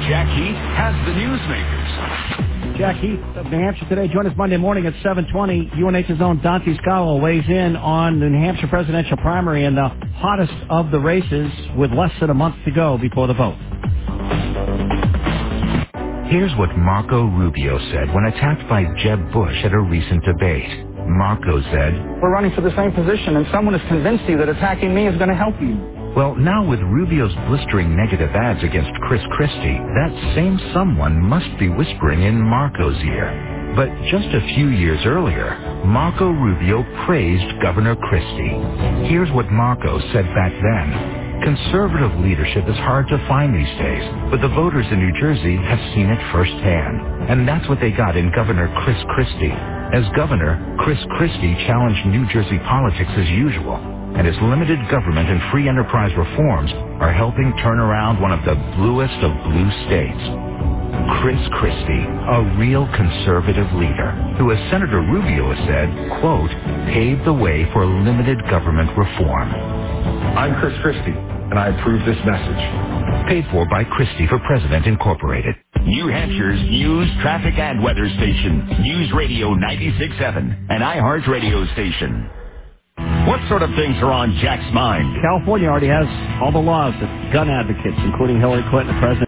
Jack Heath has the newsmakers. Jack Heath of New Hampshire Today. Join us Monday morning at 7:20. UNH's own Dante Scalo weighs in on the New Hampshire presidential primary and the hottest of the races with less than a month to go before the vote. Here's what Marco Rubio said when attacked by Jeb Bush at a recent debate. Marco said, "We're running for the same position, and someone has convinced you that attacking me is going to help you." well, now with Rubio's blistering negative ads against Chris Christie, that same someone must be whispering in Marco's ear. But just a few years earlier, Marco Rubio praised Governor Christie. Here's what Marco said back then. Conservative leadership is hard to find these days, but the voters in New Jersey have seen it firsthand. And that's what they got in Governor Chris Christie. As governor, Chris Christie challenged New Jersey politics as usual, and his limited government and free enterprise reforms are helping turn around one of the bluest of blue states. Chris Christie, a real conservative leader, who, as Senator Rubio has said, quote, paved the way for limited government reform. I'm Chris Christie, and I approve this message. Paid for by Christie for President Incorporated. New Hampshire's news, traffic, and weather station. News Radio 96.7, an iHeart radio station. What sort of things are on Jack's mind? California already has all the laws that gun advocates, including Hillary Clinton, the president,